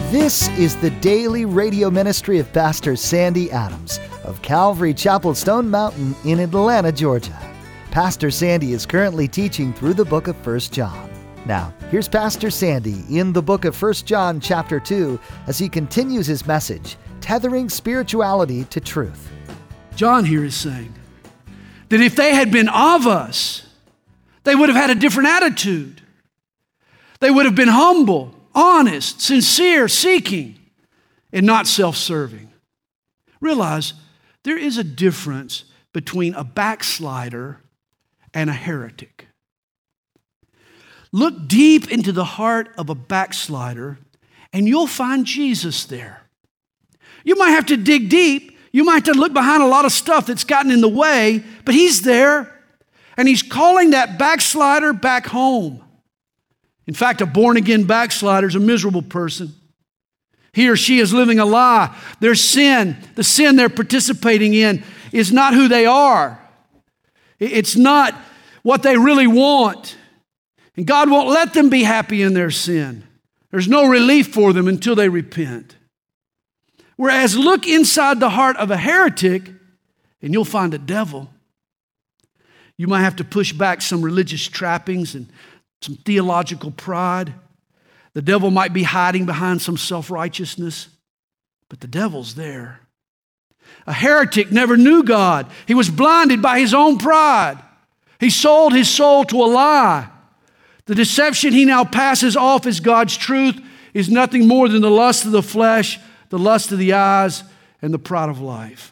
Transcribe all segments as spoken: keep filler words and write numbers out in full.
This is the daily radio ministry of Pastor Sandy Adams of Calvary Chapel Stone Mountain in Atlanta, Georgia. Pastor Sandy is currently teaching through the book of First John. Now, here's Pastor Sandy in the book of First John chapter two as he continues his message, Tethering Spirituality to Truth. John here is saying that if they had been of us, they would have had a different attitude. They would have been humble, honest, sincere, seeking, and not self-serving. Realize there is a difference between a backslider and a heretic. Look deep into the heart of a backslider and you'll find Jesus there. You might have to dig deep. You might have to look behind a lot of stuff that's gotten in the way, but He's there and He's calling that backslider back home. In fact, a born-again backslider is a miserable person. He or she is living a lie. Their sin, the sin they're participating in, is not who they are. It's not what they really want. And God won't let them be happy in their sin. There's no relief for them until they repent. Whereas look inside the heart of a heretic and you'll find a devil. You might have to push back some religious trappings and some theological pride. The devil might be hiding behind some self-righteousness, but the devil's there. A heretic never knew God. He was blinded by his own pride. He sold his soul to a lie. The deception he now passes off as God's truth is nothing more than the lust of the flesh, the lust of the eyes, and the pride of life.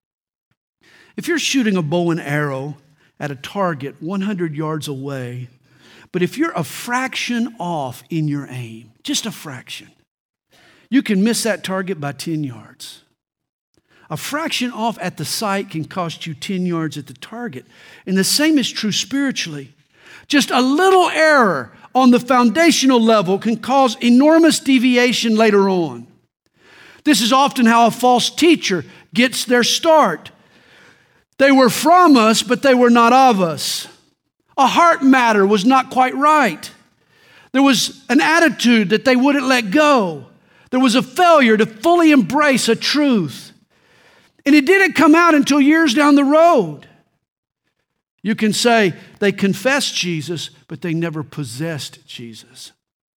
If you're shooting a bow and arrow at a target one hundred yards away, but if you're a fraction off in your aim, just a fraction, you can miss that target by ten yards. A fraction off at the sight can cost you ten yards at the target. And the same is true spiritually. Just a little error on the foundational level can cause enormous deviation later on. This is often how a false teacher gets their start. They were from us, but they were not of us. A heart matter was not quite right. There was an attitude that they wouldn't let go. There was a failure to fully embrace a truth. And it didn't come out until years down the road. You can say they confessed Jesus, but they never possessed Jesus.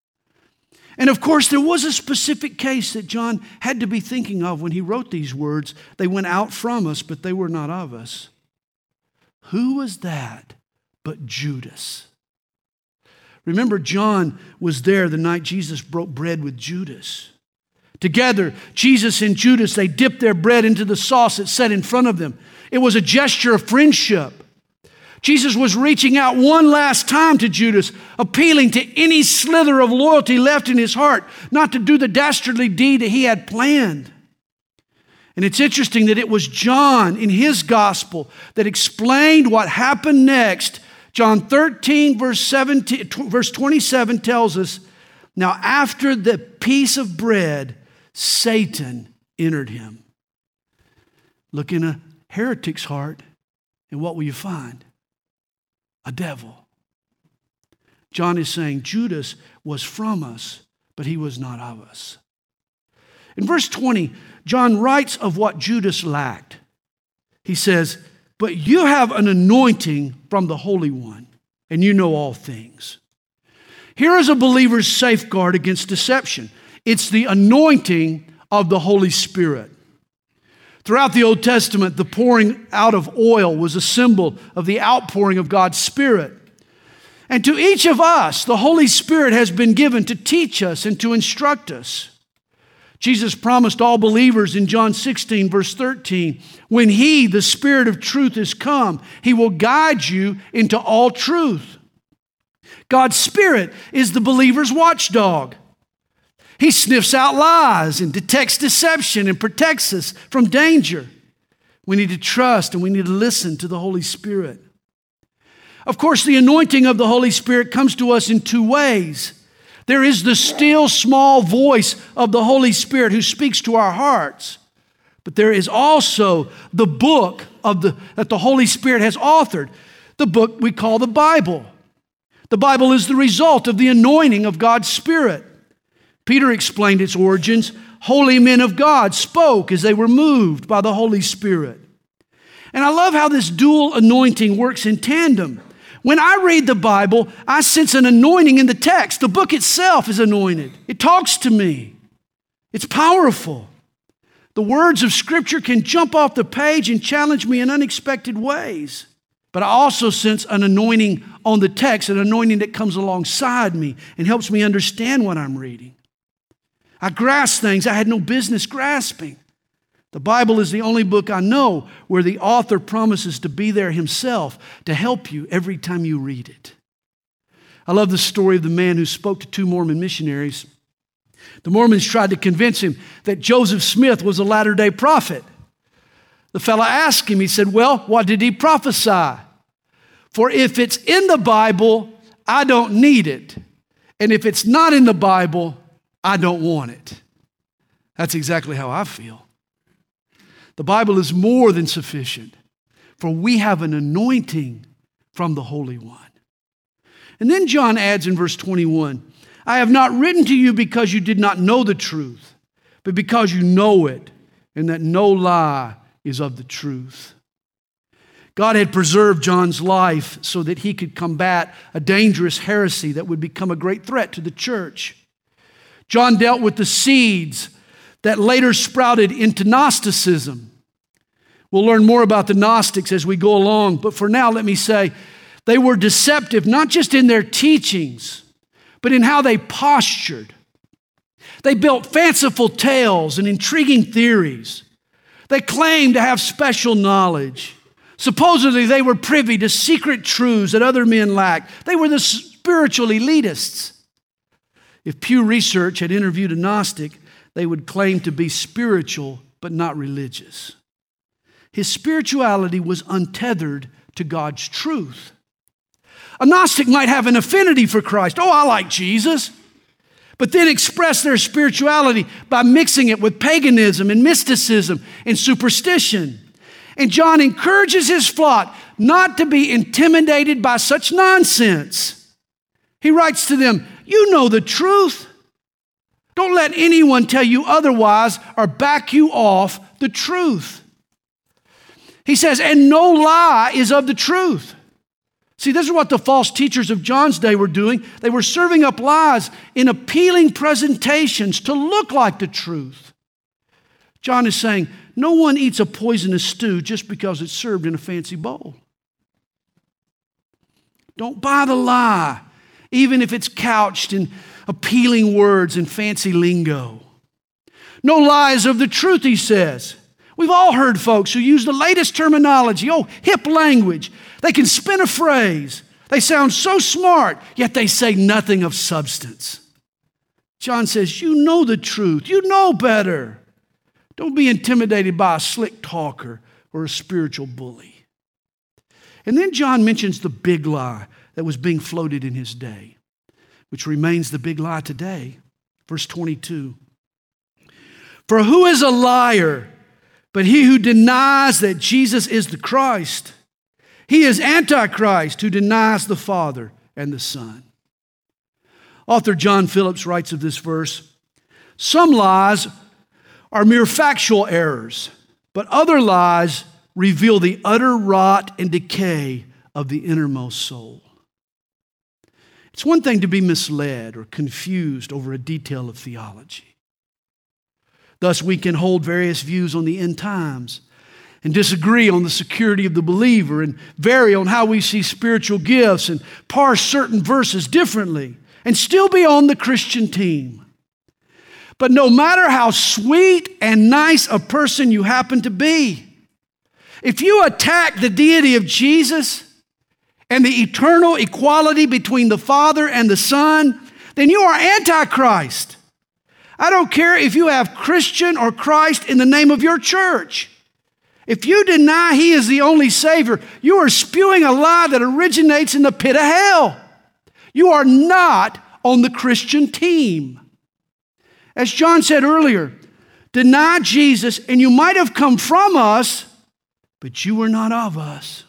And of course, there was a specific case that John had to be thinking of when he wrote these words. They went out from us, but they were not of us. Who was that but Judas? Remember, John was there the night Jesus broke bread with Judas. Together, Jesus and Judas, they dipped their bread into the sauce that set in front of them. It was a gesture of friendship. Jesus was reaching out one last time to Judas, appealing to any slither of loyalty left in his heart, not to do the dastardly deed that he had planned. And it's interesting that it was John in his gospel that explained what happened next. John thirteen, verse seventeen, verse twenty-seven tells us, now after the piece of bread, Satan entered him. Look in a heretic's heart, and what will you find? A devil. John is saying Judas was from us, but he was not of us. In verse twenty, John writes of what Judas lacked. He says, but you have an anointing from the Holy One, and you know all things. Here is a believer's safeguard against deception. It's the anointing of the Holy Spirit. Throughout the Old Testament, the pouring out of oil was a symbol of the outpouring of God's Spirit. And to each of us, the Holy Spirit has been given to teach us and to instruct us. Jesus promised all believers in John sixteen, verse thirteen, when He, the Spirit of truth, is come, He will guide you into all truth. God's Spirit is the believer's watchdog. He sniffs out lies and detects deception and protects us from danger. We need to trust and we need to listen to the Holy Spirit. Of course, the anointing of the Holy Spirit comes to us in two ways. There is the still small voice of the Holy Spirit who speaks to our hearts. But there is also the book of the, that the Holy Spirit has authored, the book we call the Bible. The Bible is the result of the anointing of God's Spirit. Peter explained its origins. Holy men of God spoke as they were moved by the Holy Spirit. And I love how this dual anointing works in tandem. When I read the Bible, I sense an anointing in the text. The book itself is anointed. It talks to me. It's powerful. The words of Scripture can jump off the page and challenge me in unexpected ways. But I also sense an anointing on the text, an anointing that comes alongside me and helps me understand what I'm reading. I grasp things I had no business grasping. The Bible is the only book I know where the author promises to be there himself to help you every time you read it. I love the story of the man who spoke to two Mormon missionaries. The Mormons tried to convince him that Joseph Smith was a latter-day prophet. The fellow asked him, he said, well, what did he prophesy? For if it's in the Bible, I don't need it. And if it's not in the Bible, I don't want it. That's exactly how I feel. The Bible is more than sufficient, for we have an anointing from the Holy One. And then John adds in verse twenty-one, I have not written to you because you did not know the truth, but because you know it, and that no lie is of the truth. God had preserved John's life so that he could combat a dangerous heresy that would become a great threat to the church. John dealt with the seeds that later sprouted into Gnosticism. We'll learn more about the Gnostics as we go along, but for now, let me say, they were deceptive, not just in their teachings, but in how they postured. They built fanciful tales and intriguing theories. They claimed to have special knowledge. Supposedly, they were privy to secret truths that other men lacked. They were the spiritual elitists. If Pew Research had interviewed a Gnostic, they would claim to be spiritual but not religious. His spirituality was untethered to God's truth. A Gnostic might have an affinity for Christ. Oh, I like Jesus. But then express their spirituality by mixing it with paganism and mysticism and superstition. And John encourages his flock not to be intimidated by such nonsense. He writes to them, you know the truth. Don't let anyone tell you otherwise or back you off the truth. He says, and no lie is of the truth. See, this is what the false teachers of John's day were doing. They were serving up lies in appealing presentations to look like the truth. John is saying, no one eats a poisonous stew just because it's served in a fancy bowl. Don't buy the lie, even if it's couched in appealing words and fancy lingo. No lies of the truth, he says. We've all heard folks who use the latest terminology, oh, hip language. They can spin a phrase. They sound so smart, yet they say nothing of substance. John says, you know the truth. You know better. Don't be intimidated by a slick talker or a spiritual bully. And then John mentions the big lie that was being floated in his day, which remains the big lie today. Verse twenty-two. For who is a liar but he who denies that Jesus is the Christ? He is Antichrist who denies the Father and the Son. Author John Phillips writes of this verse, some lies are mere factual errors, but other lies reveal the utter rot and decay of the innermost soul. It's one thing to be misled or confused over a detail of theology. Thus, we can hold various views on the end times and disagree on the security of the believer and vary on how we see spiritual gifts and parse certain verses differently and still be on the Christian team. But no matter how sweet and nice a person you happen to be, if you attack the deity of Jesus and the eternal equality between the Father and the Son, then you are Antichrist. I don't care if you have Christian or Christ in the name of your church. If you deny He is the only Savior, you are spewing a lie that originates in the pit of hell. You are not on the Christian team. As John said earlier, deny Jesus and you might have come from us, but you were not of us.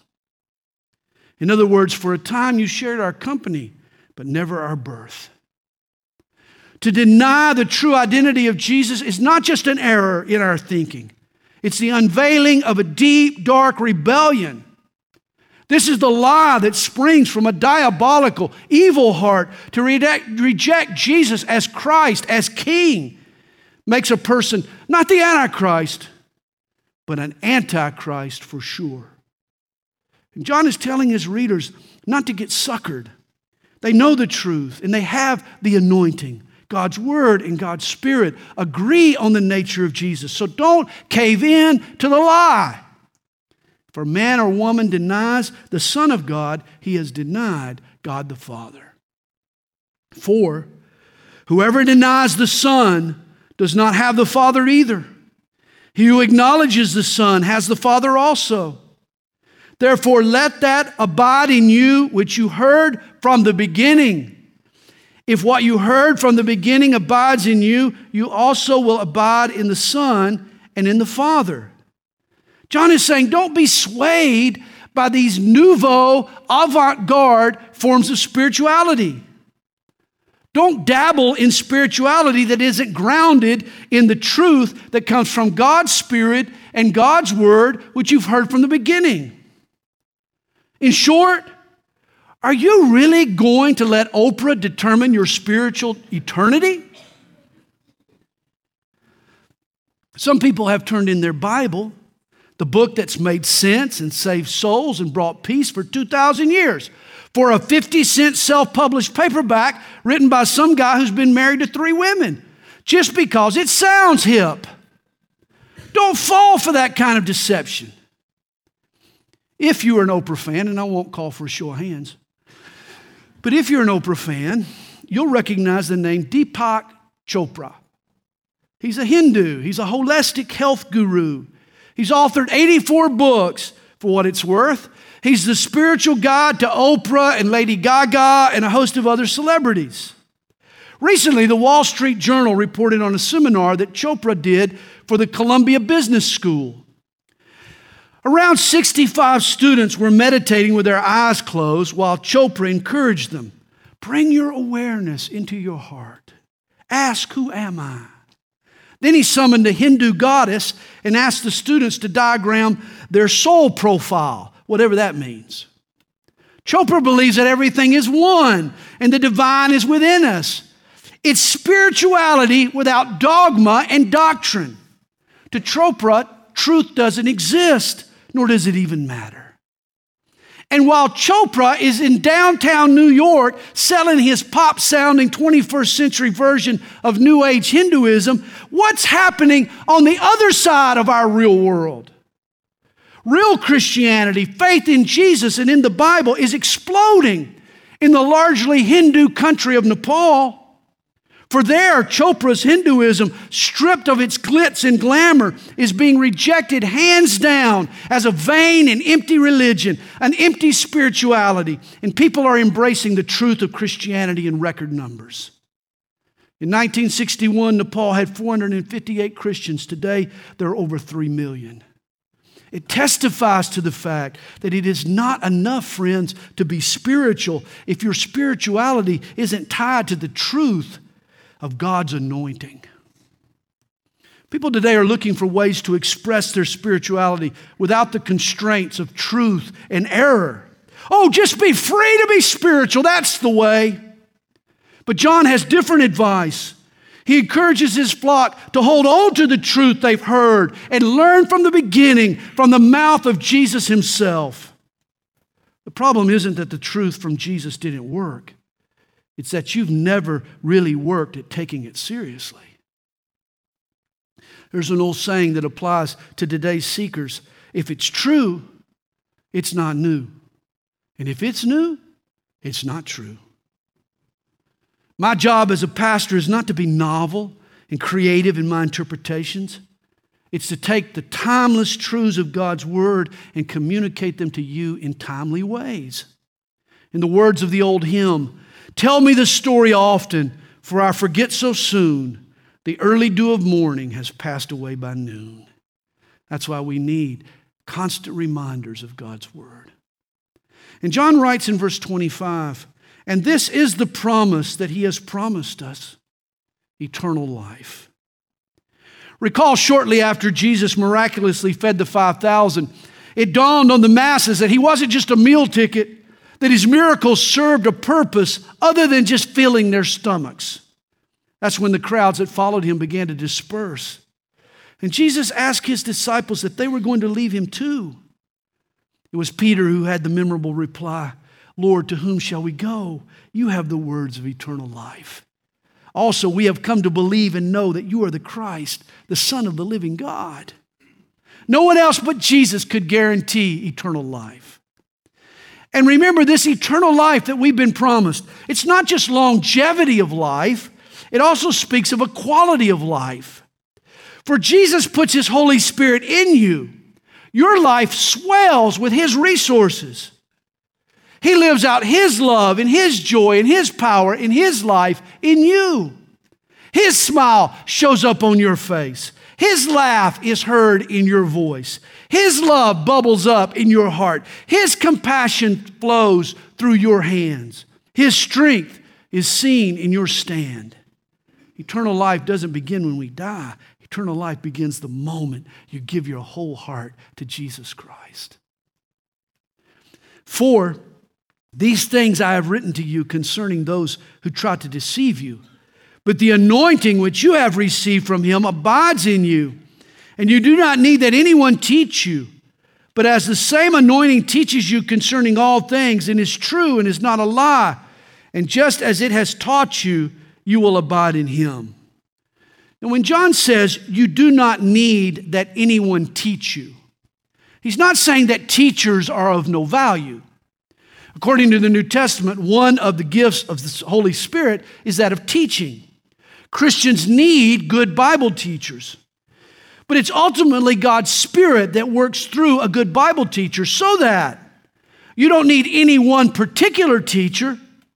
In other words, for a time you shared our company, but never our birth. To deny the true identity of Jesus is not just an error in our thinking. It's the unveiling of a deep, dark rebellion. This is the lie that springs from a diabolical, evil heart. To reject, reject Jesus as Christ, as King, makes a person not the Antichrist, but an Antichrist for sure. And John is telling his readers not to get suckered. They know the truth, and they have the anointing. God's Word and God's Spirit agree on the nature of Jesus. So don't cave in to the lie. If a man or woman denies the Son of God, he has denied God the Father. For whoever denies the Son does not have the Father either. He who acknowledges the Son has the Father also. Therefore, let that abide in you which you heard from the beginning. If what you heard from the beginning abides in you, you also will abide in the Son and in the Father. John is saying, don't be swayed by these nouveau, avant-garde forms of spirituality. Don't dabble in spirituality that isn't grounded in the truth that comes from God's Spirit and God's Word, which you've heard from the beginning. In short, are you really going to let Oprah determine your spiritual eternity? Some people have turned in their Bible, the book that's made sense and saved souls and brought peace for two thousand years, for a fifty cent self-published paperback written by some guy who's been married to three women, just because it sounds hip. Don't fall for that kind of deception. If you are an Oprah fan, and I won't call for a show of hands, but if you're an Oprah fan, you'll recognize the name Deepak Chopra. He's a Hindu. He's a holistic health guru. He's authored eighty-four books, for what it's worth. He's the spiritual guide to Oprah and Lady Gaga and a host of other celebrities. Recently, the Wall Street Journal reported on a seminar that Chopra did for the Columbia Business School. Around sixty-five students were meditating with their eyes closed while Chopra encouraged them. Bring your awareness into your heart. Ask, who am I? Then he summoned a Hindu goddess and asked the students to diagram their soul profile, whatever that means. Chopra believes that everything is one and the divine is within us. It's spirituality without dogma and doctrine. To Chopra, truth doesn't exist, nor does it even matter. And while Chopra is in downtown New York selling his pop-sounding twenty-first century version of New Age Hinduism, what's happening on the other side of our real world? Real Christianity, faith in Jesus and in the Bible, is exploding in the largely Hindu country of Nepal. For there, Chopra's Hinduism, stripped of its glitz and glamour, is being rejected hands down as a vain and empty religion, an empty spirituality, and people are embracing the truth of Christianity in record numbers. In nineteen sixty-one, Nepal had four hundred fifty-eight Christians. Today, there are over three million. It testifies to the fact that it is not enough, friends, to be spiritual if your spirituality isn't tied to the truth of God's anointing. People today are looking for ways to express their spirituality without the constraints of truth and error. Oh, just be free to be spiritual. That's the way. But John has different advice. He encourages his flock to hold on to the truth they've heard and learn from the beginning, from the mouth of Jesus himself. The problem isn't that the truth from Jesus didn't work. It's that you've never really worked at taking it seriously. There's an old saying that applies to today's seekers. If it's true, it's not new. And if it's new, it's not true. My job as a pastor is not to be novel and creative in my interpretations. It's to take the timeless truths of God's Word and communicate them to you in timely ways. In the words of the old hymn, tell me the story often, for I forget so soon. The early dew of morning has passed away by noon. That's why we need constant reminders of God's Word. And John writes in verse twenty-five, and this is the promise that he has promised us, eternal life. Recall shortly after Jesus miraculously fed the five thousand, it dawned on the masses that he wasn't just a meal ticket, that his miracles served a purpose other than just filling their stomachs. That's when the crowds that followed him began to disperse. And Jesus asked his disciples if they were going to leave him too. It was Peter who had the memorable reply, "Lord, to whom shall we go? You have the words of eternal life. Also, we have come to believe and know that you are the Christ, the Son of the living God." No one else but Jesus could guarantee eternal life. And remember, this eternal life that we've been promised, it's not just longevity of life, it also speaks of a quality of life. For Jesus puts His Holy Spirit in you. Your life swells with His resources. He lives out His love and His joy and His power in His life in you. His smile shows up on your face. His laugh is heard in your voice. His love bubbles up in your heart. His compassion flows through your hands. His strength is seen in your stand. Eternal life doesn't begin when we die. Eternal life begins the moment you give your whole heart to Jesus Christ. For these things I have written to you concerning those who try to deceive you. But the anointing which you have received from Him abides in you, and you do not need that anyone teach you. But as the same anointing teaches you concerning all things, and is true and is not a lie, and just as it has taught you, you will abide in Him. And when John says you do not need that anyone teach you, he's not saying that teachers are of no value. According to the New Testament, one of the gifts of the Holy Spirit is that of teaching. Christians need good Bible teachers. But it's ultimately God's Spirit that works through a good Bible teacher so that you don't need any one particular teacher.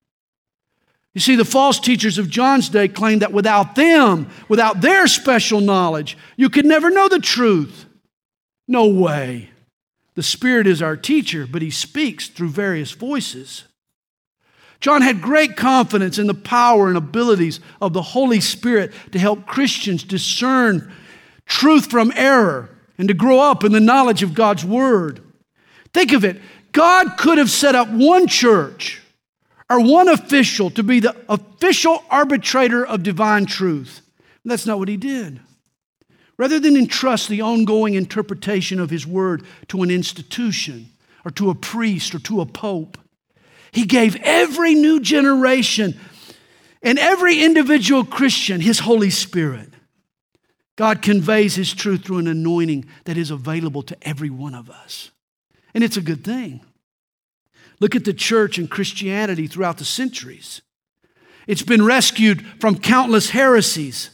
You see, the false teachers of John's day claimed that without them, without their special knowledge, you could never know the truth. No way. The Spirit is our teacher, but He speaks through various voices. John had great confidence in the power and abilities of the Holy Spirit to help Christians discern truth from error and to grow up in the knowledge of God's Word. Think of it. God could have set up one church or one official to be the official arbitrator of divine truth. That's not what He did. Rather than entrust the ongoing interpretation of His Word to an institution or to a priest or to a pope, He gave every new generation and every individual Christian His Holy Spirit. God conveys His truth through an anointing that is available to every one of us. And it's a good thing. Look at the church and Christianity throughout the centuries. It's been rescued from countless heresies.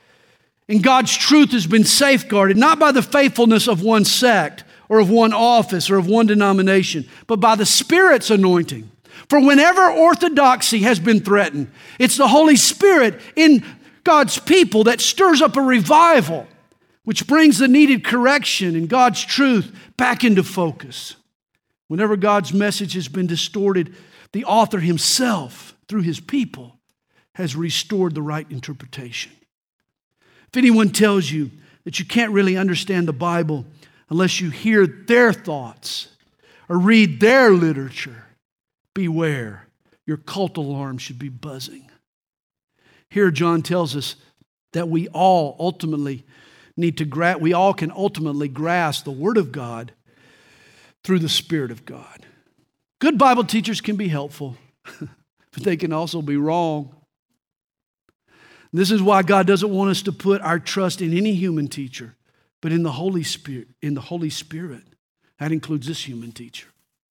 And God's truth has been safeguarded, not by the faithfulness of one sect or of one office or of one denomination, but by the Spirit's anointing. For whenever orthodoxy has been threatened, it's the Holy Spirit in God's people that stirs up a revival, which brings the needed correction and God's truth back into focus. Whenever God's message has been distorted, the author himself, through his people, has restored the right interpretation. If anyone tells you that you can't really understand the Bible unless you hear their thoughts or read their literature, beware, your cult alarm should be buzzing. Here John tells us that we all ultimately need to gra- we all can ultimately grasp the Word of God through the Spirit of God. Good Bible teachers can be helpful, but they can also be wrong. This is why God doesn't want us to put our trust in any human teacher, but in the Holy Spirit, in the Holy Spirit. That includes this human teacher.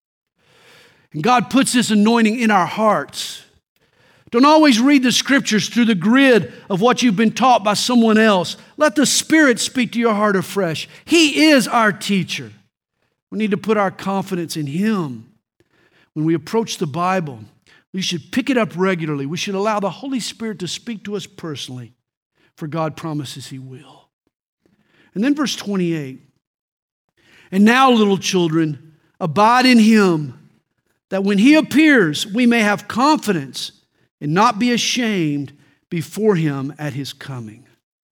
And God puts this anointing in our hearts. Don't always read the Scriptures through the grid of what you've been taught by someone else. Let the Spirit speak to your heart afresh. He is our teacher. We need to put our confidence in Him. When we approach the Bible, we should pick it up regularly. We should allow the Holy Spirit to speak to us personally, for God promises He will. And then verse twenty-eight, and now, little children, abide in Him, that when He appears, we may have confidence and not be ashamed before him at his coming.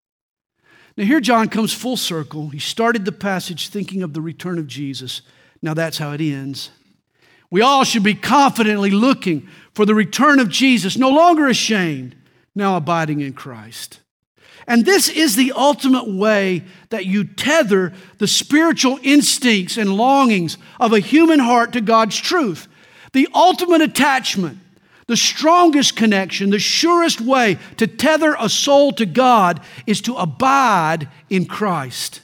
Now here John comes full circle. He started the passage thinking of the return of Jesus. Now that's how it ends. We all should be confidently looking for the return of Jesus, no longer ashamed, now abiding in Christ. And this is the ultimate way that you tether the spiritual instincts and longings of a human heart to God's truth. The ultimate attachment, the strongest connection, the surest way to tether a soul to God is to abide in Christ.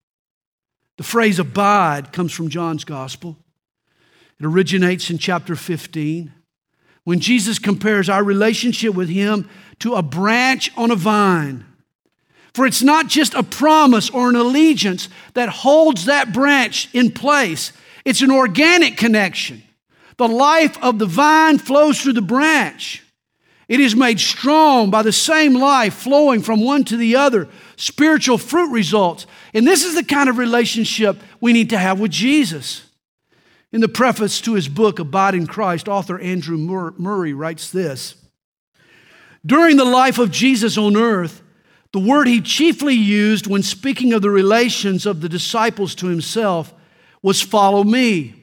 The phrase abide comes from John's gospel. It originates in chapter fifteen, when Jesus compares our relationship with him to a branch on a vine. For it's not just a promise or an allegiance that holds that branch in place. It's an organic connection. The life of the vine flows through the branch. It is made strong by the same life flowing from one to the other. Spiritual fruit results. And this is the kind of relationship we need to have with Jesus. In the preface to his book, Abide in Christ, author Andrew Murray writes this: during the life of Jesus on earth, the word he chiefly used when speaking of the relations of the disciples to himself was follow me.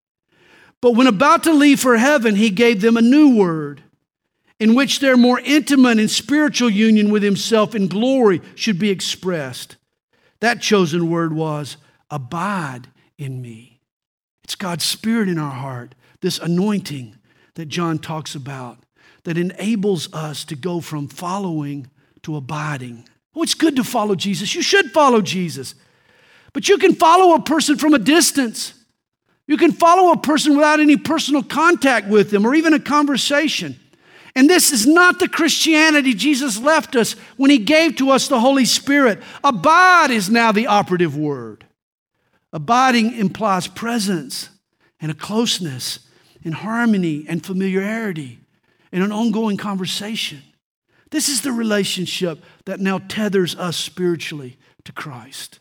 But when about to leave for heaven, he gave them a new word in which their more intimate and spiritual union with himself in glory should be expressed. That chosen word was abide in me. It's God's Spirit in our heart, this anointing that John talks about, that enables us to go from following to abiding. Oh, it's good to follow Jesus. You should follow Jesus. But you can follow a person from a distance. You can follow a person without any personal contact with them or even a conversation. And this is not the Christianity Jesus left us when he gave to us the Holy Spirit. Abide is now the operative word. Abiding implies presence and a closeness and harmony and familiarity and an ongoing conversation. This is the relationship that now tethers us spiritually to Christ.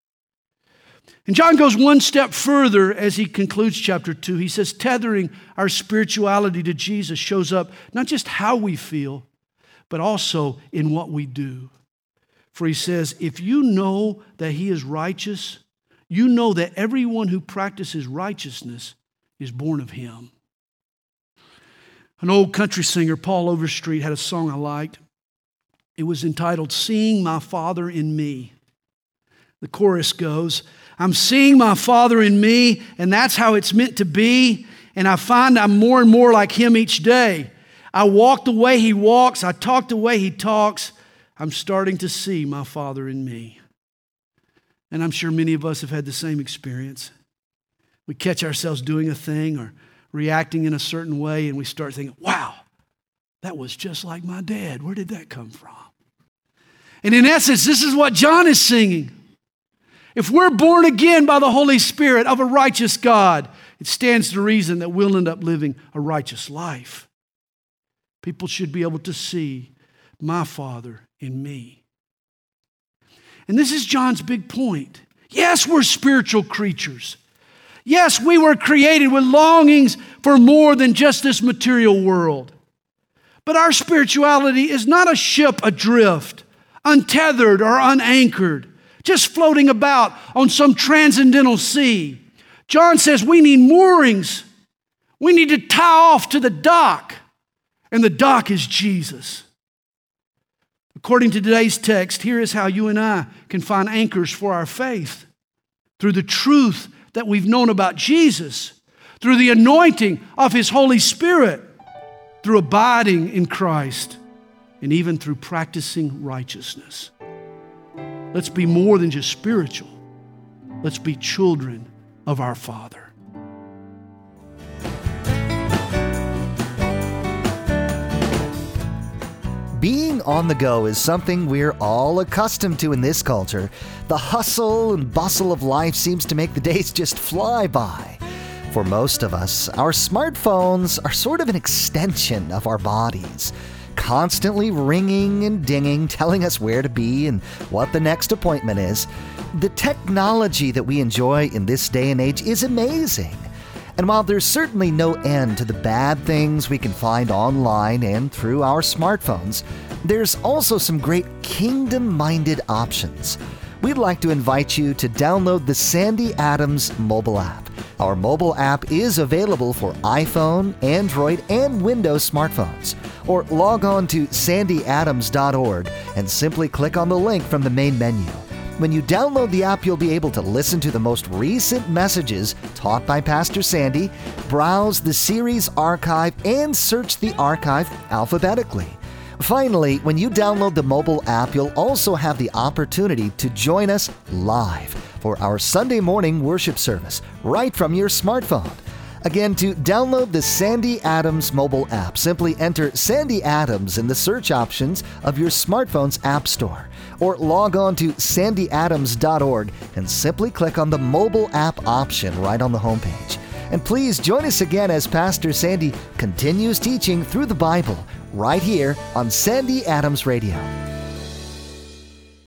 And John goes one step further as he concludes chapter two. He says tethering our spirituality to Jesus shows up not just how we feel, but also in what we do. For he says, if you know that he is righteous, you know that everyone who practices righteousness is born of him. An old country singer, Paul Overstreet, had a song I liked. It was entitled, Seeing My Father in Me. The chorus goes, I'm seeing my Father in me, and that's how it's meant to be, and I find I'm more and more like him each day. I walk the way he walks, I talk the way he talks. I'm starting to see my Father in me. And I'm sure many of us have had the same experience. We catch ourselves doing a thing or reacting in a certain way, and we start thinking, wow, that was just like my dad. Where did that come from? And in essence, this is what John is singing. If we're born again by the Holy Spirit of a righteous God, it stands to reason that we'll end up living a righteous life. People should be able to see my Father in me. And this is John's big point. Yes, we're spiritual creatures. Yes, we were created with longings for more than just this material world. But our spirituality is not a ship adrift, untethered or unanchored, just floating about on some transcendental sea. John says we need moorings. We need to tie off to the dock, and the dock is Jesus. According to today's text, here is how you and I can find anchors for our faith. Through the truth that we've known about Jesus, through the anointing of his Holy Spirit, through abiding in Christ, and even through practicing righteousness. Let's be more than just spiritual. Let's be children of our Father. Being on the go is something we're all accustomed to in this culture. The hustle and bustle of life seems to make the days just fly by. For most of us, our smartphones are sort of an extension of our bodies, constantly ringing and dinging, telling us where to be and what the next appointment is. The technology that we enjoy in this day and age is amazing. And while there's certainly no end to the bad things we can find online and through our smartphones, there's also some great kingdom-minded options. We'd like to invite you to download the Sandy Adams mobile app. Our mobile app is available for iPhone, Android, and Windows smartphones. Or log on to sandy adams dot org and simply click on the link from the main menu. When you download the app, you'll be able to listen to the most recent messages taught by Pastor Sandy, browse the series archive, and search the archive alphabetically. Finally, when you download the mobile app, you'll also have the opportunity to join us live for our Sunday morning worship service right from your smartphone. Again, to download the Sandy Adams mobile app, simply enter Sandy Adams in the search options of your smartphone's app store, or log on to sandy adams dot org and simply click on the mobile app option right on the homepage. And please join us again as Pastor Sandy continues teaching through the Bible right here on Sandy Adams Radio.